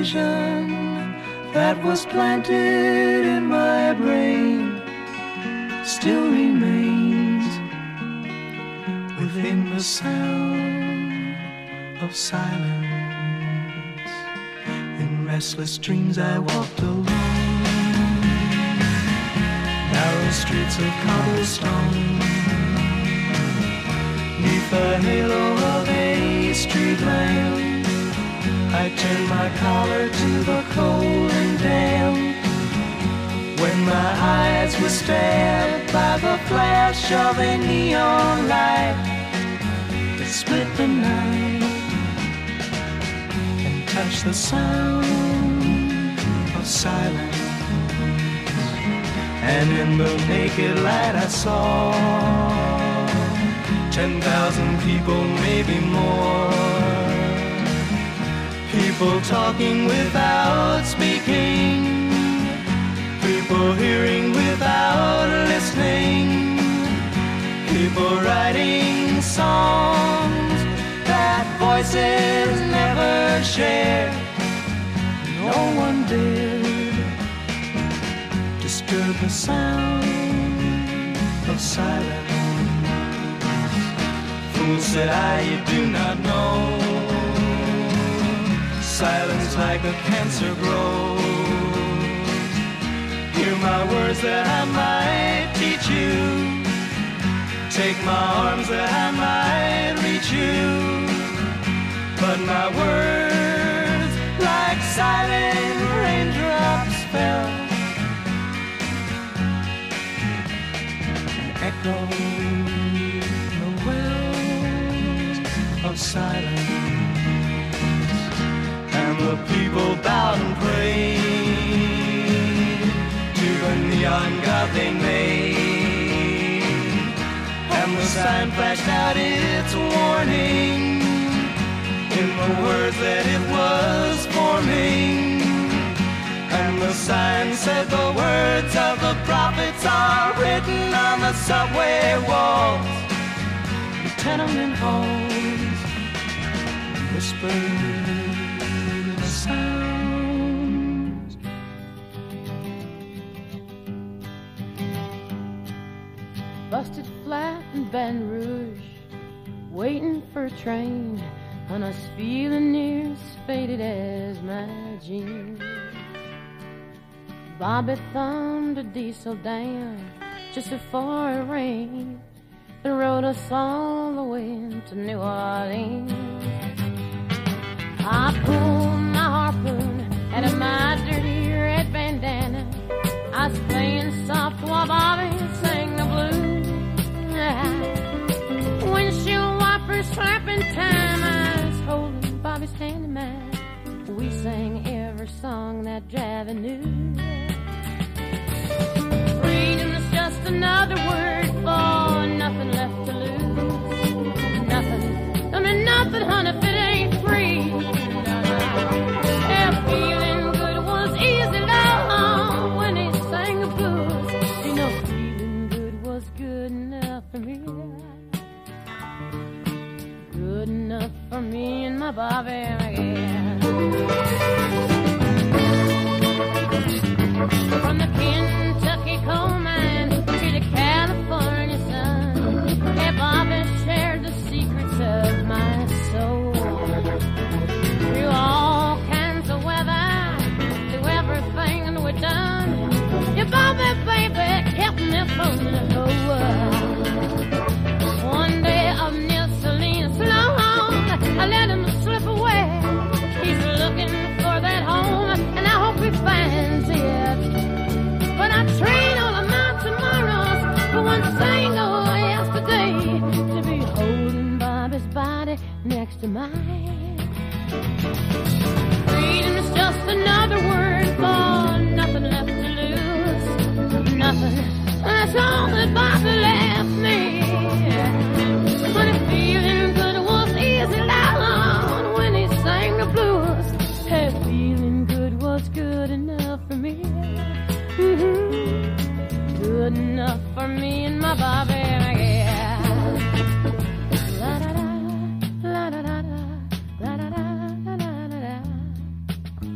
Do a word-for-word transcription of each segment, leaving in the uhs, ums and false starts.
vision that was planted in my brain still remains within the sound of silence. In restless dreams I walked alone, narrow streets of cobblestone, neath the halo of a street lamp. I turned my collar to the cold and damp, when my eyes were stabbed by the flash of a neon light that split the night and touched the sound of silence. And in the naked light I saw ten thousand people, maybe more, people talking without speaking, people hearing without listening, people writing songs that voices never share. No one dared disturb the sound of silence. Fool, said I, you do not know, silence like a cancer grows. Hear my words that I might teach you, take my arms that I might reach you, but my words like silent raindrops fell and echoed the wells of silence. And the people bowed and prayed to the neon god they made, and the sign flashed out its warning in the words that it was forming. And the sign said the words of the prophets are written on the subway walls, the tenement halls, whispered sounds. Busted flat in Baton Rouge, waiting for a train, when I was feeling near as faded as my jeans. Bobby thumbed a diesel down just before it rained and rode us all the way to New Orleans. I pulled my harpoon out of my dirty red bandana. I was playing soft while Bobby sang the blues. Windshield wipers slapping time, I was holding Bobby's hand in mine. We sang every song that Javi knew. Freedom's just another word for nothing left to lose. Nothing, I mean nothing, honey, if it ain't free. Yeah, feeling good was easy, love, when he sang the blues. You know, feeling good was good enough for me. Good enough for me and my Bobby, yeah. From the Kentucky coal mine to the California sun, yeah, Bobby shared the secrets of my soul. Through all kinds of weather, through everything we've done, yeah, Bobby, baby, kept me from the whole world. One day up near Salinas, long, I let him slip away. He's looking for that home, and I hope he finds it. But I train all of my tomorrows for one single yesterday, to be holding Bobby's body next to mine. Freedom is just another word for nothing left to lose. Nothing, that's all that Bobby left me. But if feeling good was easy, loud when he sang the blues, hey, feeling good was good enough for me. Mm-hmm. Good enough for me and my Bobby, yeah. La da da, la da da da, la da da da da da.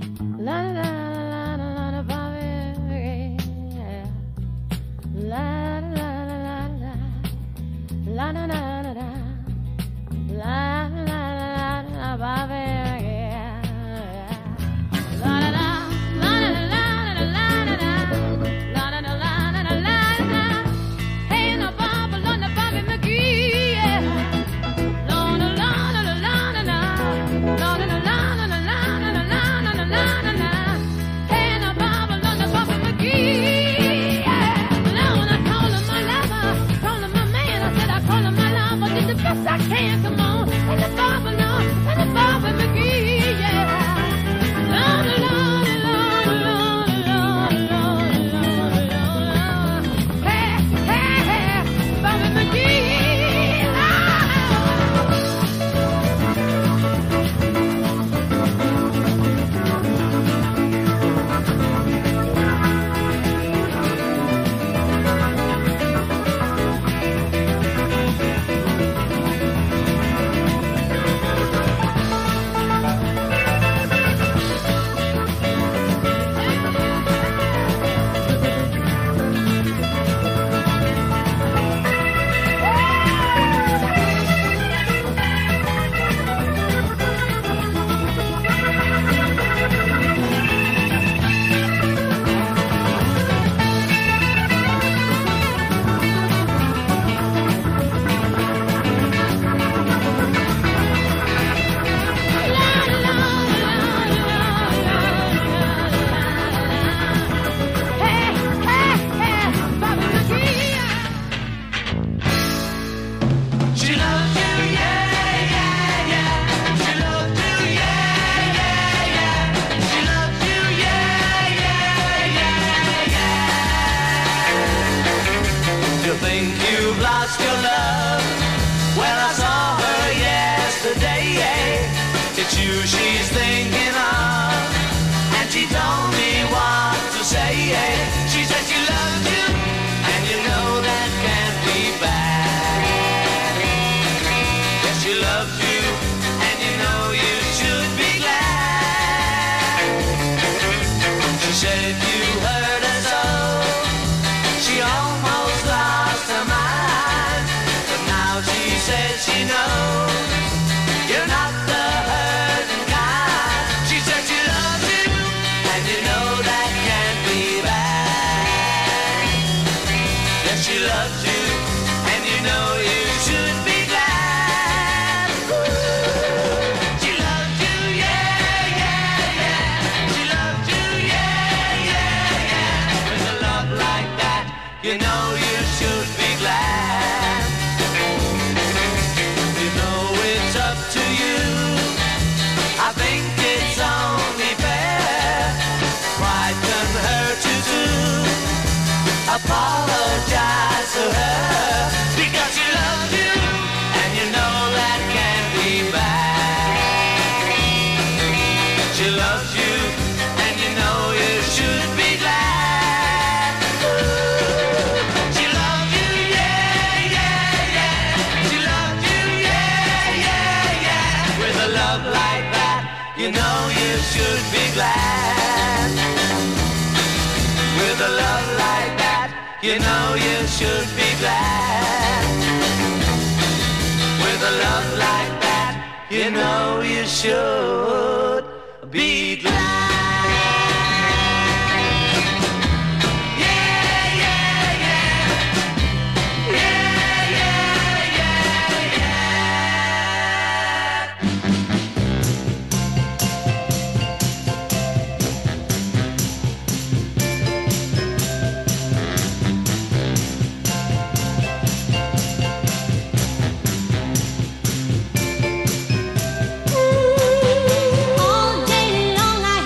Apologize to her because she loves you and you know that can't be bad. She loves you and you know you should be glad. Ooh, she loves you, yeah, yeah, yeah. She loves you, yeah, yeah, yeah. With a love like that, you know you should be glad. With a love like that, you know you should be glad. With a love like that, you know you should be glad. Yeah, yeah, yeah. Yeah, yeah, yeah, yeah. All day long I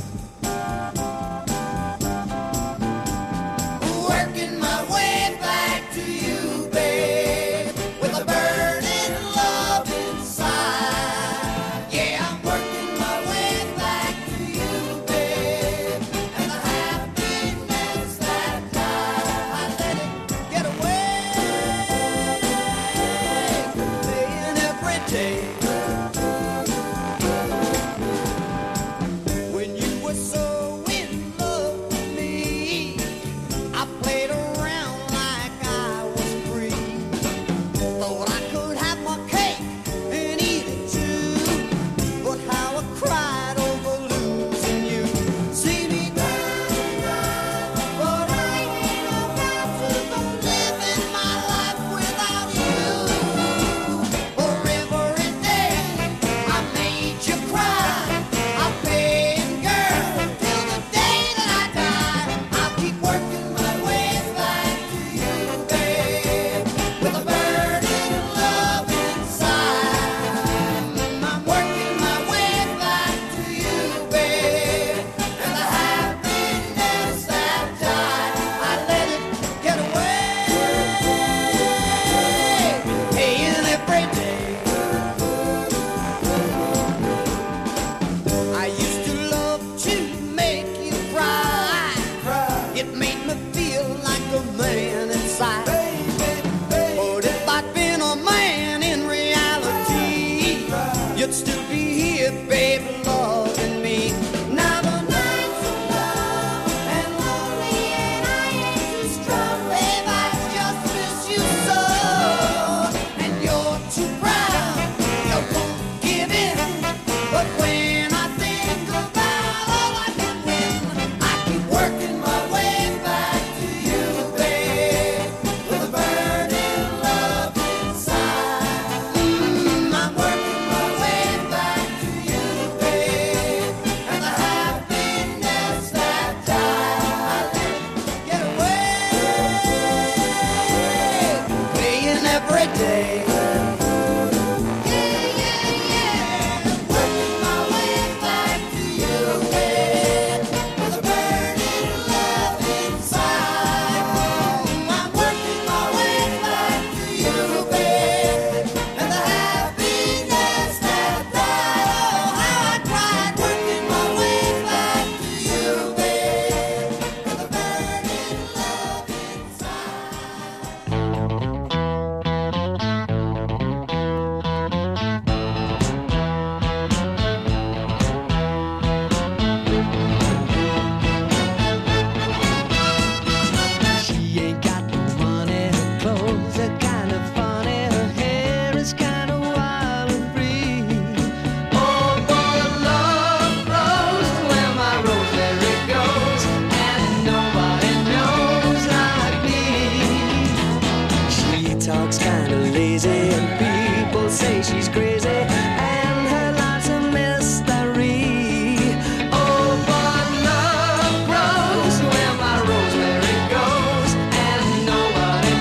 say she's crazy, and her life's a mystery. Oh, but love grows where my rosemary goes, and nobody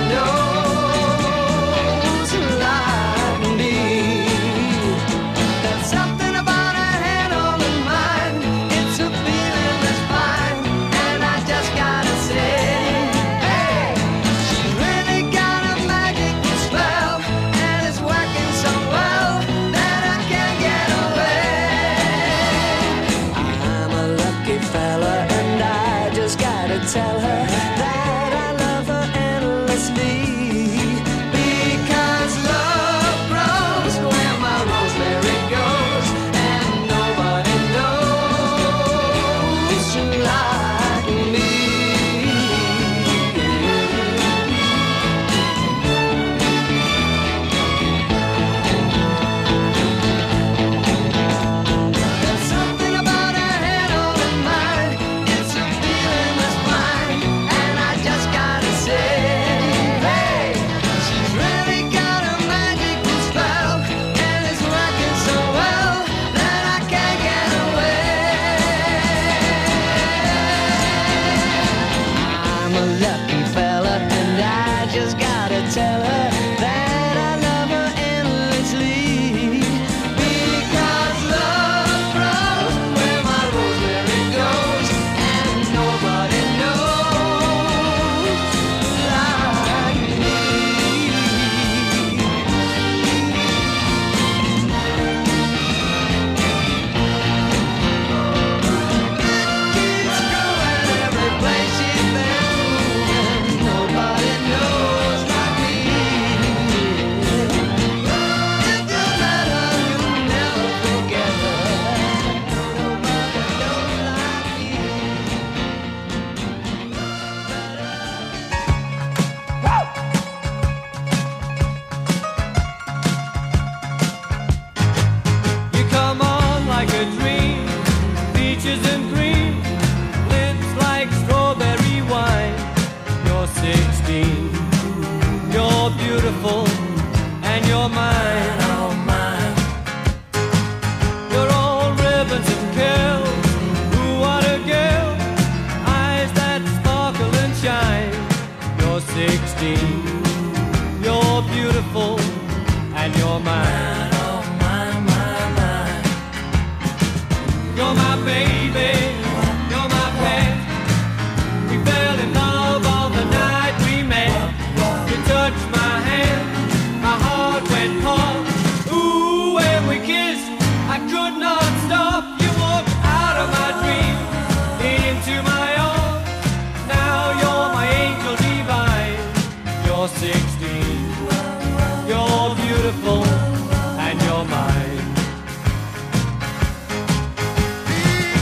knows like me. There's something about her head on her mind. It's a feeling that's fine, and I just gotta say, hey, she's really got a magical spell, and it's working so well that I can't get away. I'm a lucky fella, and I just gotta tell her that I love her endlessly. Because love grows where my rosemary goes, and nobody knows like me. There's something about her head on her mind. It's a feeling that's fine, and I just gotta say, hey, she's really got a magical spell, and it's working so well that I can't get away. I'm a lucky fella, and I just gotta tell her that I love her endlessly. Because love grows where my rosemary goes, and nobody knows like me. Keeps growing every place she's been moving. Nobody knows like me. If you met her, you'll never forget her. Nobody knows like me. You come on like a dream, peaches and cream, lips like strawberry wine. You're sixteen, you're beautiful, and you're mine, oh mine. You're all ribbons and curls, ooh what a girl, eyes that sparkle and shine. You're sixteen, you're beautiful, and you're mine, oh mine, mine, mine. You're my baby, you're my pet. We fell in love on the night we met. You touched my hand, my heart went pop. Ooh, when we kissed, I could not stop. You walked out of my dreams, into my arms. Now you're my angel divine. You're sixteen, you're beautiful, and you're mine.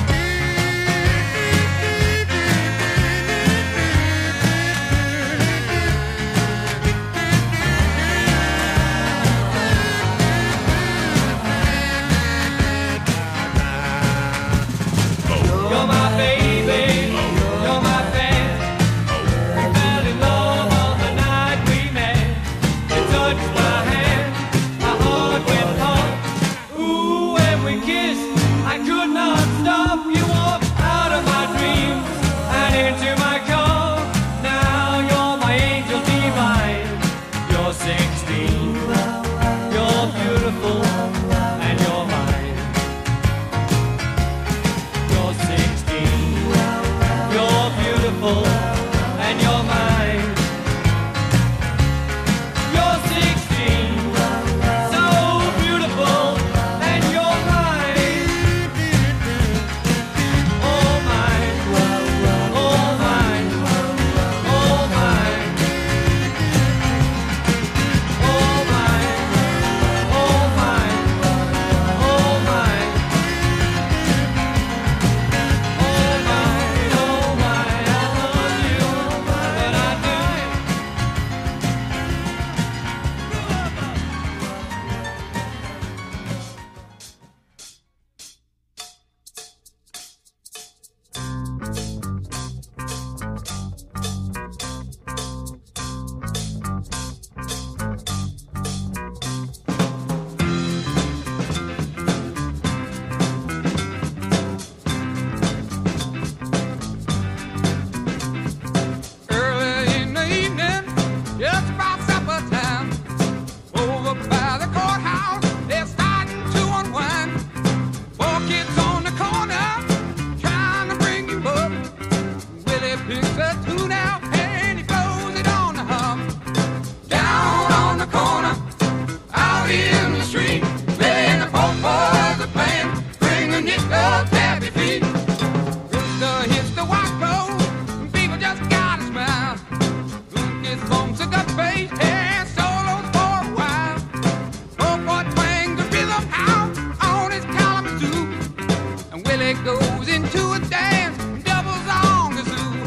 Billy goes into a dance, doubles on kazoo.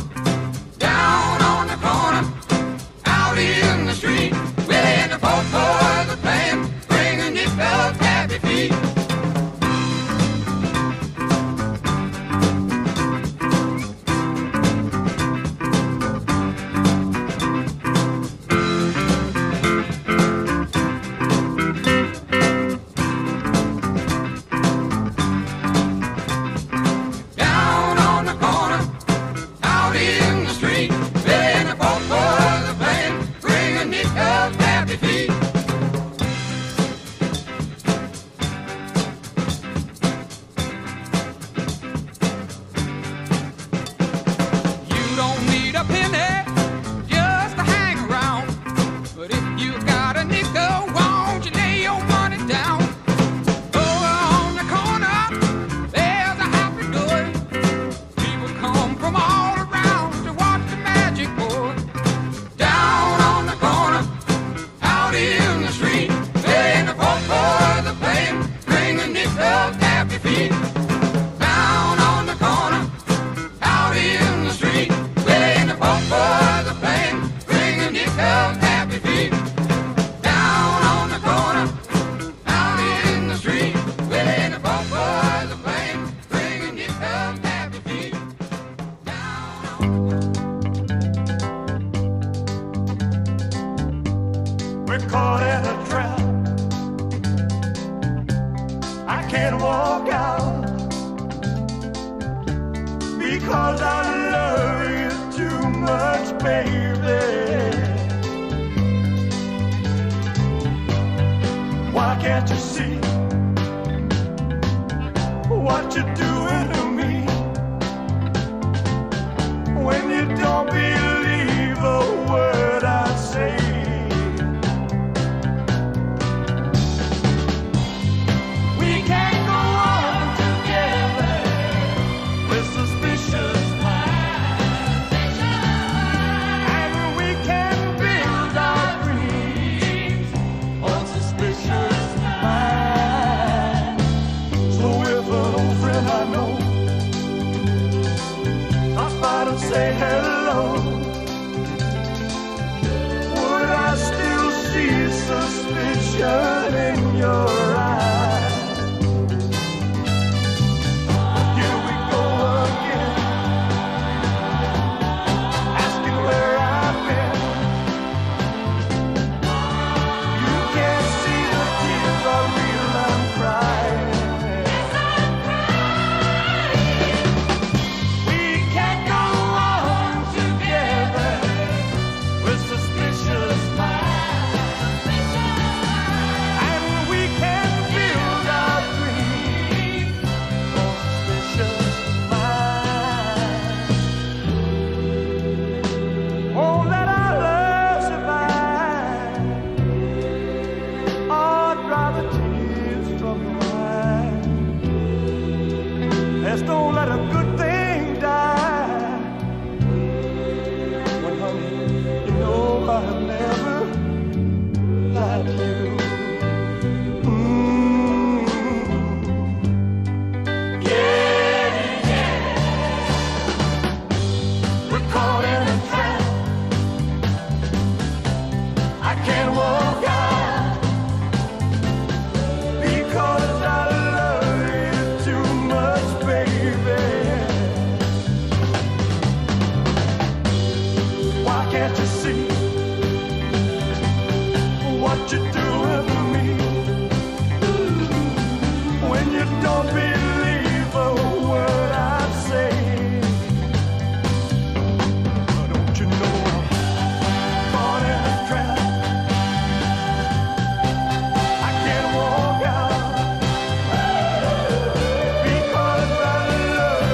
Down on the corner, out in the street, Willie and the both boys are playing, bringing these fellas happy feet. Because I love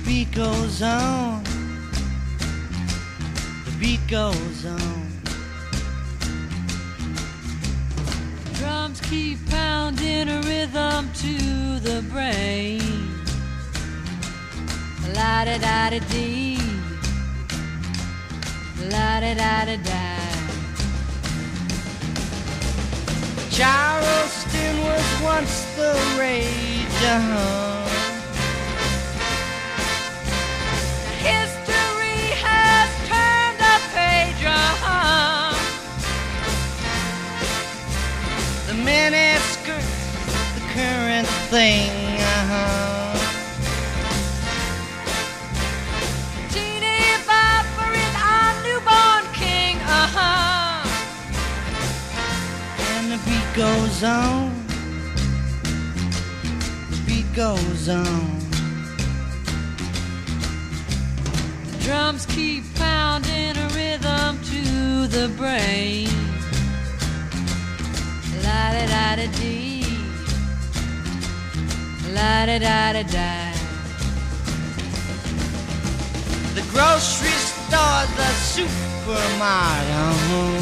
beat goes on, the beat goes on. Drums keep pounding a rhythm to the brain. La-da-da-da-dee, la-da-da-da-da. Charleston was once the rage, uh-huh. History has turned a page, uh-huh. The mini skirts, the current thing, uh-huh. Teeny bopper is our newborn king, uh-huh. And the beat goes on, the beat goes on. Drums keep pounding a rhythm to the brain. La-da-da-da-dee, la-da-da-da-da. The grocery store, the supermarket, uh-huh.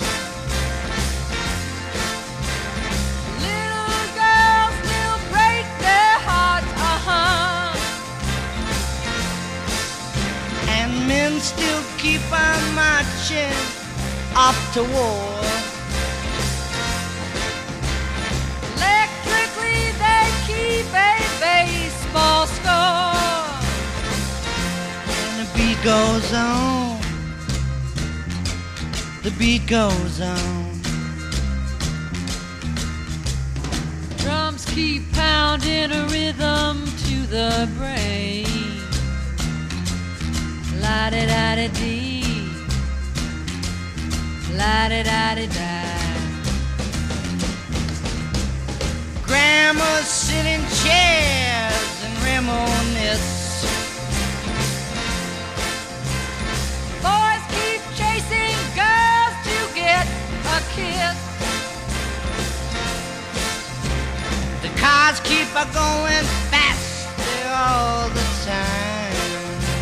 Little girls will break their hearts, uh-huh. And men still keep on marching off to war. Electrically they keep a baseball score. And the beat goes on, the beat goes on. Drums keep pounding a rhythm to the brain. La-da-da-da-dee, la-da-da-da-da. Grandmas sit in chairs and reminisce. Boys keep chasing girls to get a kiss. The cars keep a going faster all the time.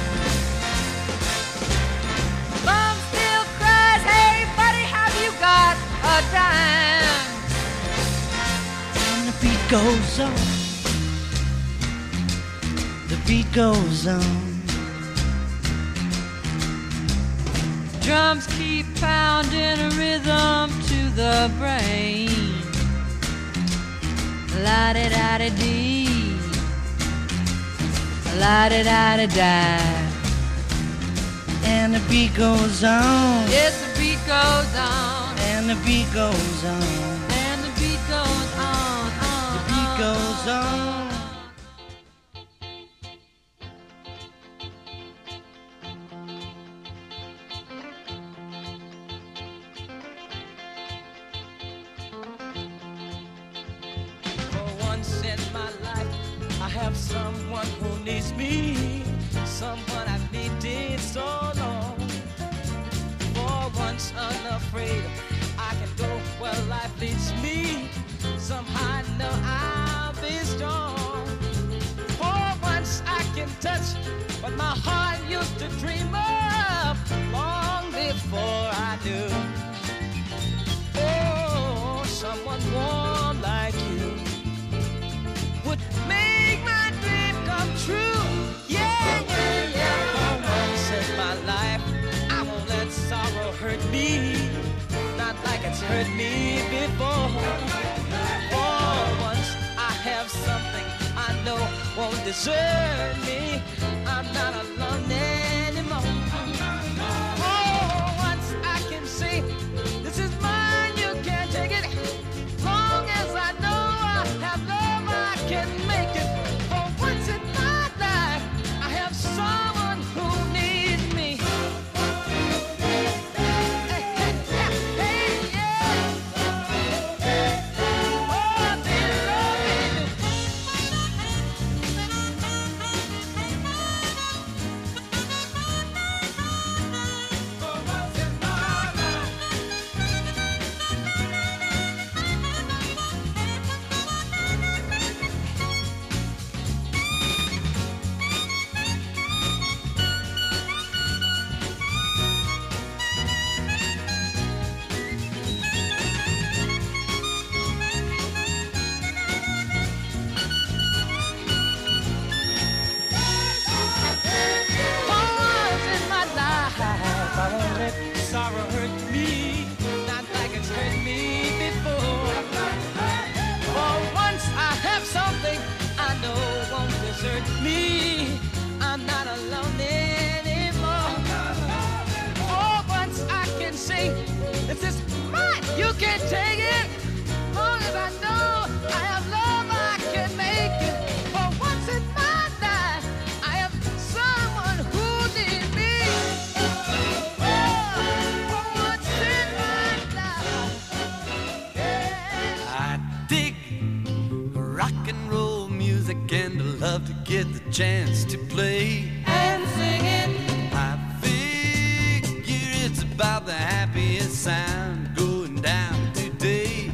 Mom still cries, hey buddy, have you got a dime? And the beat goes on, the beat goes on. Drums keep pounding a rhythm to the brain. La-da-da-da-dee, la-da-da-da-da. And the beat goes on, Yes, the beat goes on, and the beat goes on, and the beat goes on, on, the beat on, goes on. For once in my life, I have someone who needs me, someone I've needed so long. For once unafraid, I can go where life leads me. Somehow I know I'll be strong. For once I can touch what my heart used to dream of long before I knew. Oh, someone warm like you would make my dream come true. Yeah, yeah, yeah. For once in my life, I won't let sorrow hurt me, not like it's hurt me before. For once I have something I know won't desert me. I'm not alone anymore. For once I can say, this is mine, you can't take it. Long as I know I have love, I can make it. For once in my life, I have someone who needs me. Hey, hey, hey, hey, yeah. Oh, they love me. love to get the chance to play and sing it. I figure it's about the happiest sound going down today.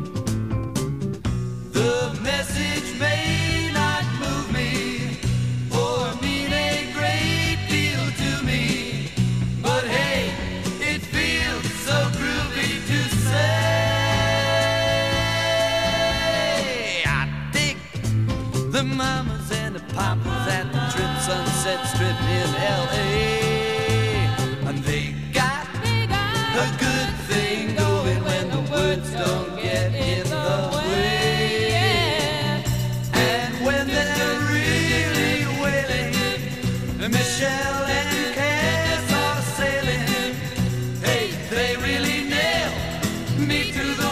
The message may not move me or mean a great deal to me, but hey, it feels so groovy to say. I dig the mamas and the papas at the Trip Sunset Strip in L A, and they got a good thing going when the words don't get in the way. And when they're really wailing, Michelle and Cass are sailing. Hey, they really nail me to the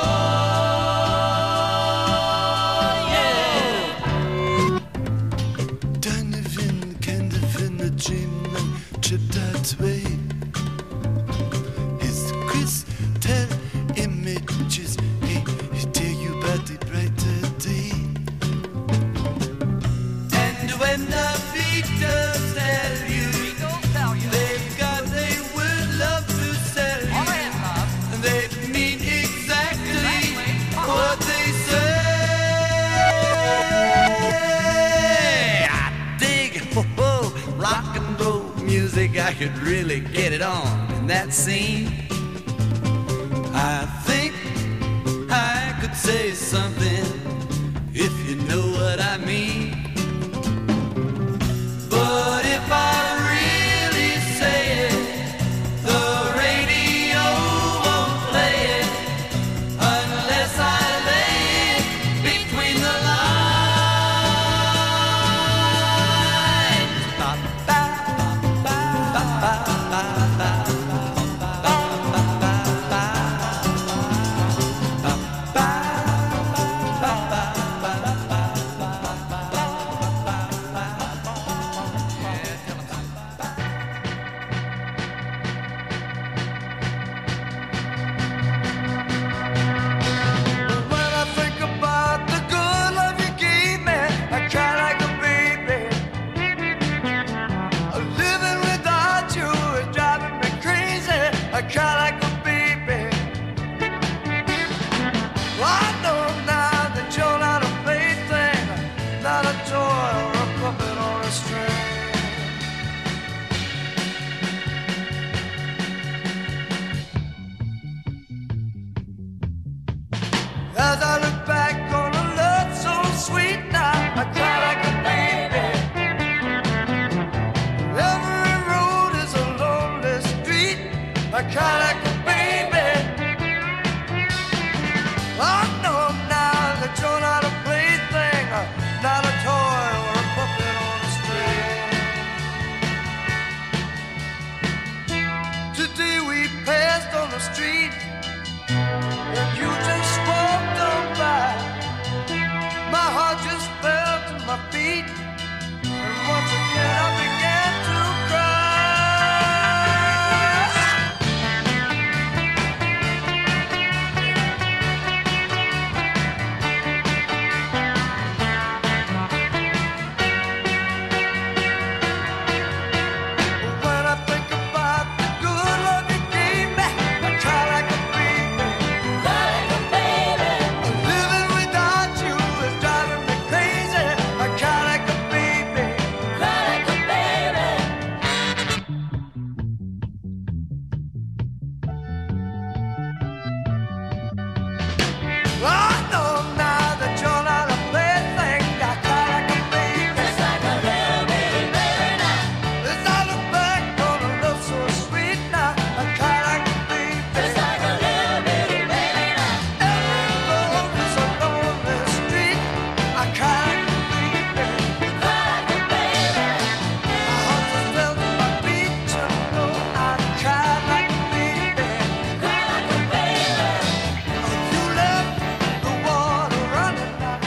wall. Yeah. Donovan, Candovin, a dream and tripped that way. His crystal images, he, he tell you about the brighter day. And when the Beatles tell you they've got a word love to sell you, and they mean exactly what they say. I dig ho-ho, rock and roll music. I could really get it on in that scene. I think I could say something if you know what I mean. But if I really say it, the radio won't play it unless I lay it between the lines. Ba, ba, ba, ba, ba, ba, ba, ba, ba, ba, ba, When I think about the good love you gave me, I cry like a baby. Living without you is driving me crazy. I cry like a baby. I know now that you're not a plaything, not a toy or a puppet on a string. As I look back on a love so sweet now, I cry like a baby. Every road is a lonely street, I cry like a baby. I know now that you're not a plaything, not a toy or a puppet on a string. Today we passed on the street, and you just walked on by. My heart just fell to my feet, and once again I began to cry. When I think about the good love you gave me, I cry like a baby. Living without you is driving me crazy. I cry like a baby. I know now that you're not a plaything. I cry like a baby. As I look back on a love so sweet now, I cry like a baby. Every road is a lonely street. I cry like a baby. My heart just fell to my feet. You know I cry like a baby. You left the water running now.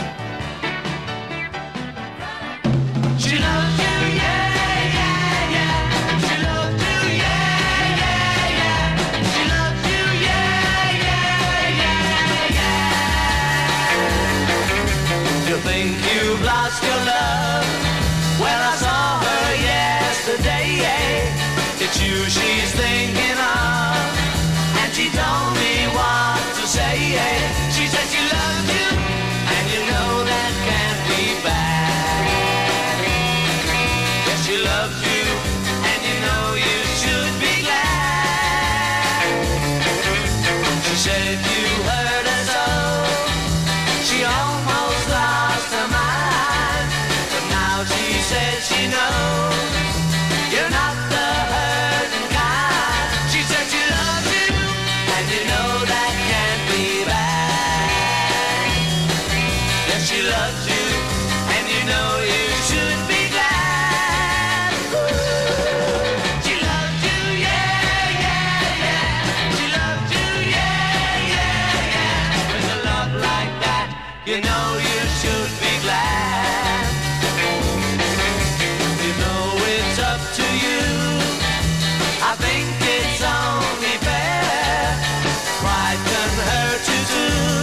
She loves you, yeah, yeah, yeah. She loves you, yeah, yeah, yeah. She loves you, yeah, yeah, yeah, yeah. You think you've lost your love? it's you she's thinking of. And she told me what to say. She said she loved you, and you know that can't be bad. Yes, she loves you, and you know you should be glad. She said you hurt her so, she almost lost her mind. But now she says she knows you're not the hurting kind. She said she loves you, and you know that can't be bad. Yes, she loves you, and you know you should be glad. She loves you, yeah, yeah, yeah. She loves you, yeah, yeah, yeah. With a love like that, you know you should be glad. You know it's up to you. I think it's only fair. Pride can hurt you too.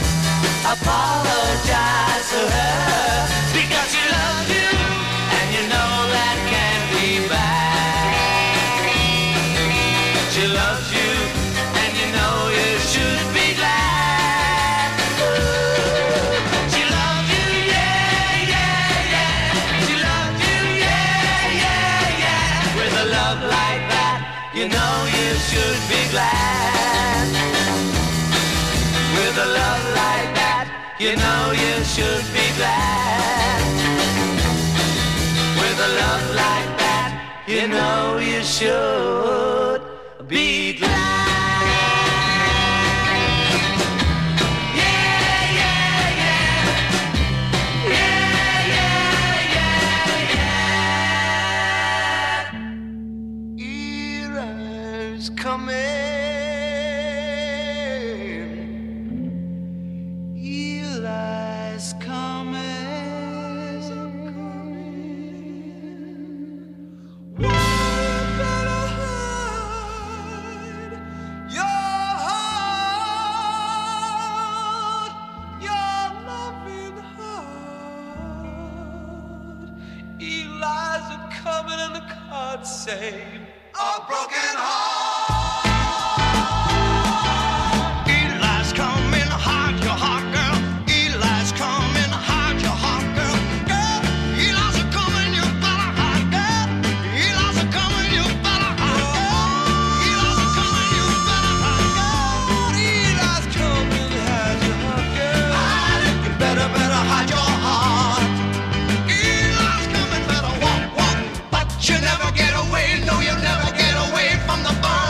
Apologize to her, because she loves you, and you know that can't be bad. She loves you, and you know you should be glad. She loves you, yeah, yeah, yeah. She loves you, yeah, yeah, yeah. With a love like that, you know you should be glad. With a love like that, you know you should be glad. With a love like that, you know you should be glad. Yeah, yeah, yeah. Yeah, yeah, yeah, yeah. Era's coming. Eli's coming. One better hide your heart, your loving heart. Eli's a coming, and the cards say a broken heart. Eli's coming, hide your heart, girl. Eli's coming, hide your heart, girl. Girl, Eli's a coming, you better hide, girl. Eli's a coming, you better hide, girl. Eli's a coming, you better hide, girl. Eli's coming, hide your heart, girl. Hide it, you better, better hide your heart. Eli's coming, better walk, walk, but you never get away. No, you never get away from the bar.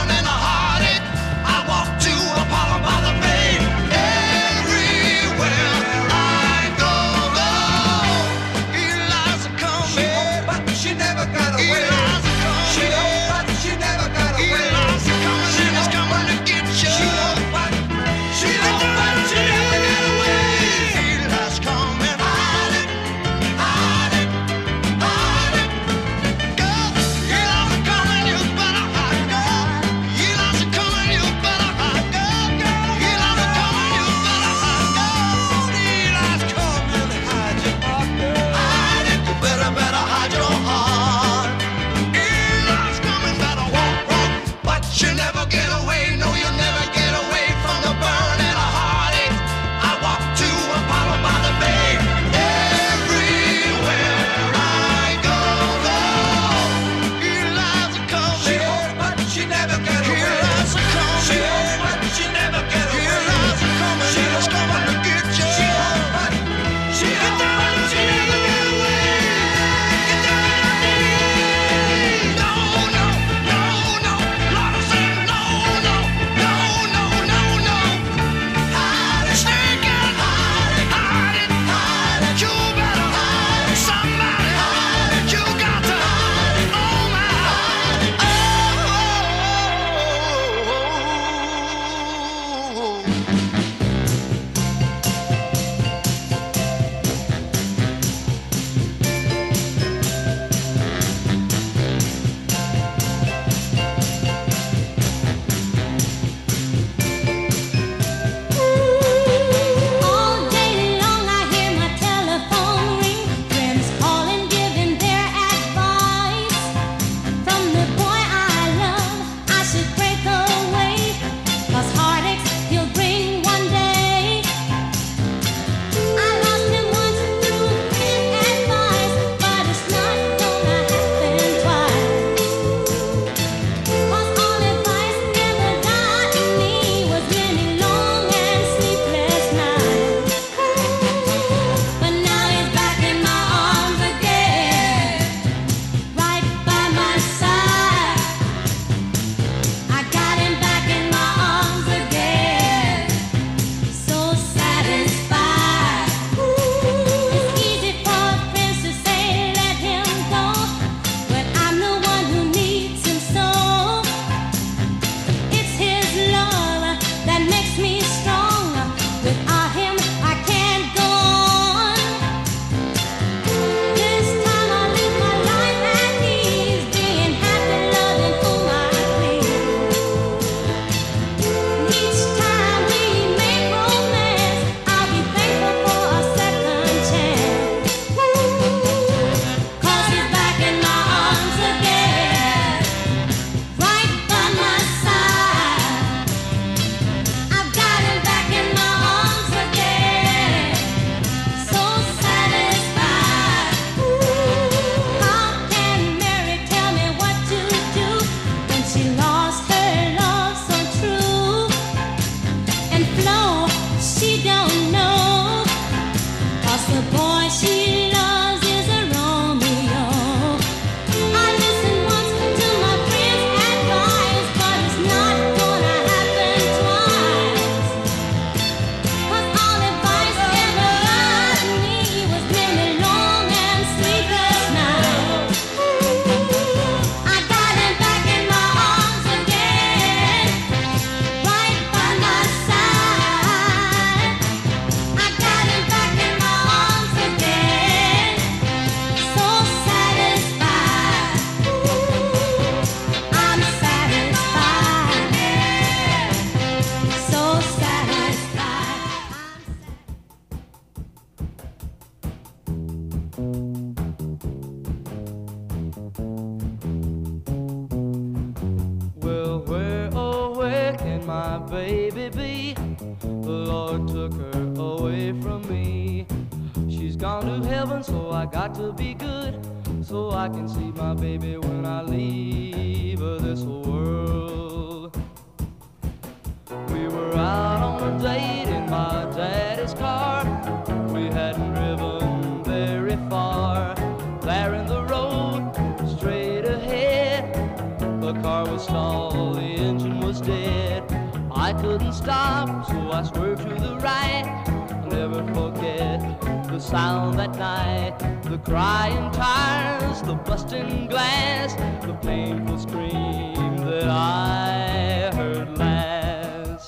baby be. The Lord took her away from me. She's gone to heaven, so I got to be good, so I can see my baby when I leave this world. We were out on a date in my daddy's car. We hadn't driven very far. There in the road, straight ahead, the car was stalled, the engine was dead. I couldn't stop, so I swerved to the right. I'll never forget the sound that night, the crying tires, the busting glass, the painful scream that I heard last.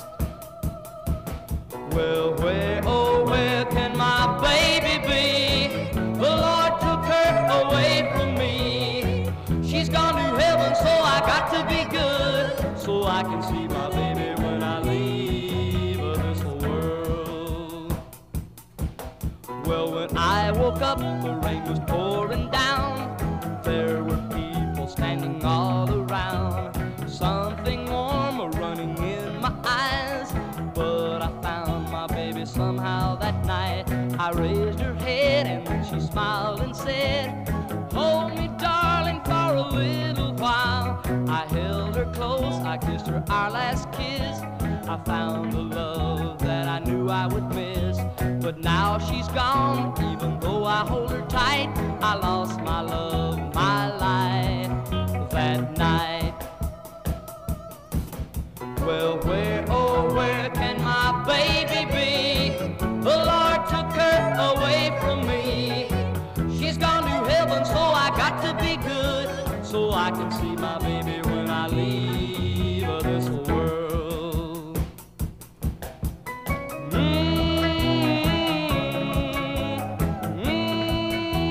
Well, where, oh, where can my baby be? The Lord took her away from me. She's gone to heaven, so I got to be good, so I can see my baby when I leave this world. Well, when I woke up, the rain was pouring down. There were people standing all around. Something warm running in my eyes, but I found my baby somehow that night. I raised her head and then she smiled and said, "Hold me, darling, for a little while." I held her close, I kissed her our last kiss. I found the love that I knew I would miss. But now she's gone, even though I hold her tight. I lost my love, my life that night. Well, where, oh, where can my baby be? The Lord took her away from me. She's gone to heaven, so I got to be good, so I can see my baby when I leave this world. Mm-hmm. Mm-hmm.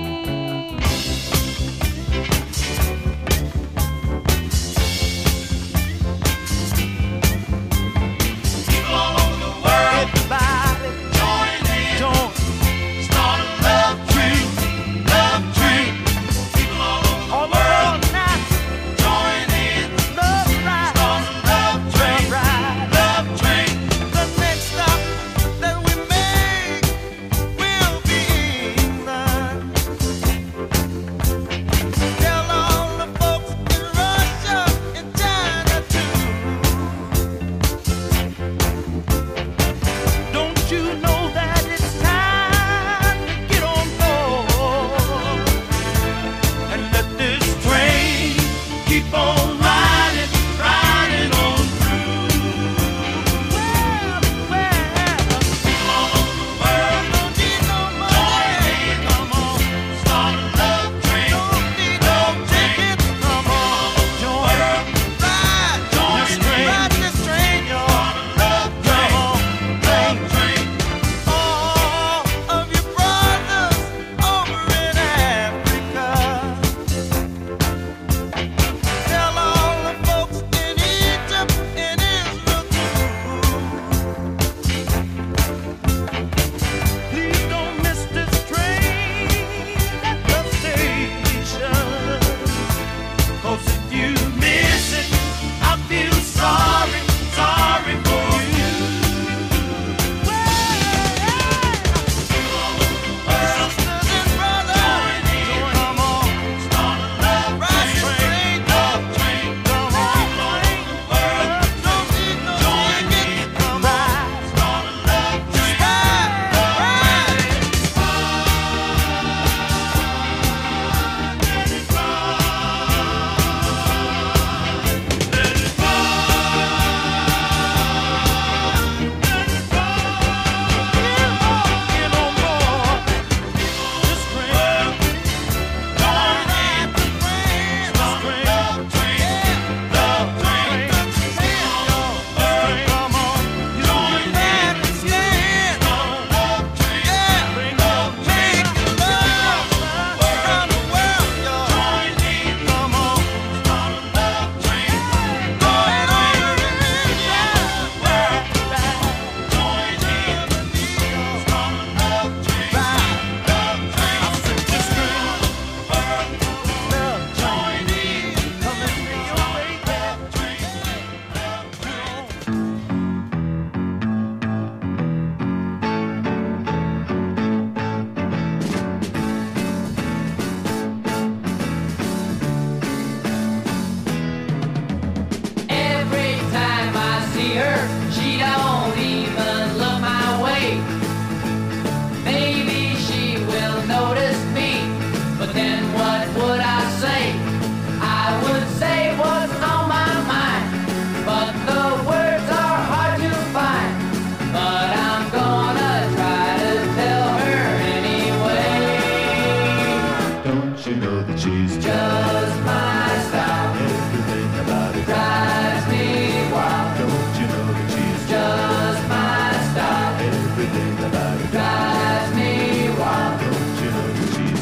she's just my style. Everything about it drives me wild. Don't you know that she's just my style? Everything about it drives me wild. Don't you know that she's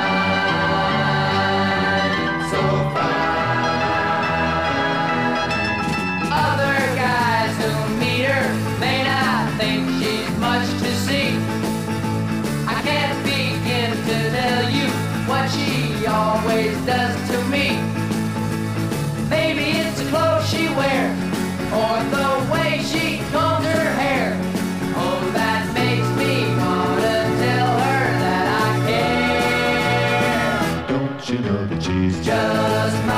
fine, so fine. Other guys who meet her may not think she's much to see. I can't begin to tell you what she always does to me. Maybe it's the clothes she wears or the way she combs her hair. Oh, that makes me wanna tell her that I care. Don't you know that she's just